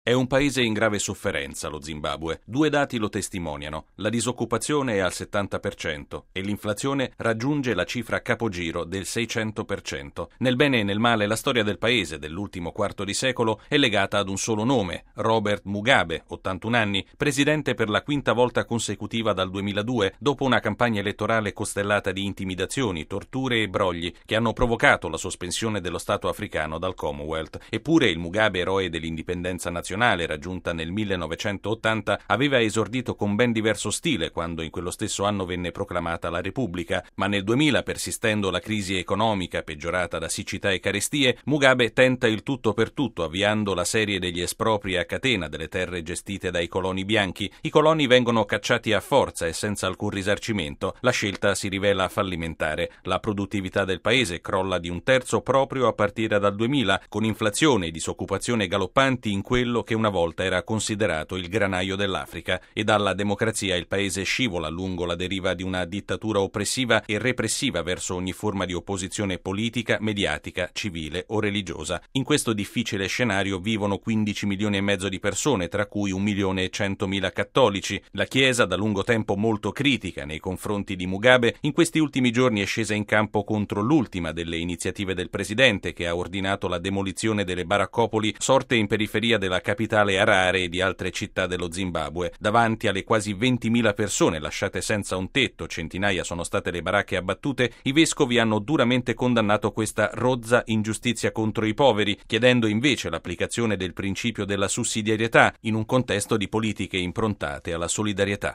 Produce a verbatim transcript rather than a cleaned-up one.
È un paese in grave sofferenza, lo Zimbabwe. Due dati lo testimoniano. La disoccupazione è al settanta per cento e l'inflazione raggiunge la cifra capogiro del seicento per cento. Nel bene e nel male, la storia del paese dell'ultimo quarto di secolo è legata ad un solo nome, Robert Mugabe, ottantuno anni, presidente per la quinta volta consecutiva dal duemiladue, dopo una campagna elettorale costellata di intimidazioni, torture e brogli che hanno provocato la sospensione dello Stato africano dal Commonwealth. Eppure il Mugabe, eroe dell'indipendenza nazionale, raggiunta nel millenovecentottanta, aveva esordito con ben diverso stile quando in quello stesso anno venne proclamata la Repubblica, ma nel duemila, persistendo la crisi economica peggiorata da siccità e carestie, Mugabe tenta il tutto per tutto, avviando la serie degli espropri a catena delle terre gestite dai coloni bianchi. I coloni vengono cacciati a forza e senza alcun risarcimento. La scelta si rivela fallimentare. La produttività del paese crolla di un terzo proprio a partire dal duemila, con inflazione e disoccupazione galoppanti in quello che una volta era considerato il granaio dell'Africa, e dalla democrazia il paese scivola lungo la deriva di una dittatura oppressiva e repressiva verso ogni forma di opposizione politica, mediatica, civile o religiosa. In questo difficile scenario vivono quindici milioni e mezzo di persone, tra cui un milione e centomila cattolici. La Chiesa, da lungo tempo molto critica nei confronti di Mugabe, in questi ultimi giorni è scesa in campo contro l'ultima delle iniziative del presidente, che ha ordinato la demolizione delle baraccopoli sorte in periferia della capitale Harare e di altre città dello Zimbabwe. Davanti alle quasi ventimila persone lasciate senza un tetto, centinaia sono state le baracche abbattute, i vescovi hanno duramente condannato questa rozza ingiustizia contro i poveri, chiedendo invece l'applicazione del principio della sussidiarietà in un contesto di politiche improntate alla solidarietà.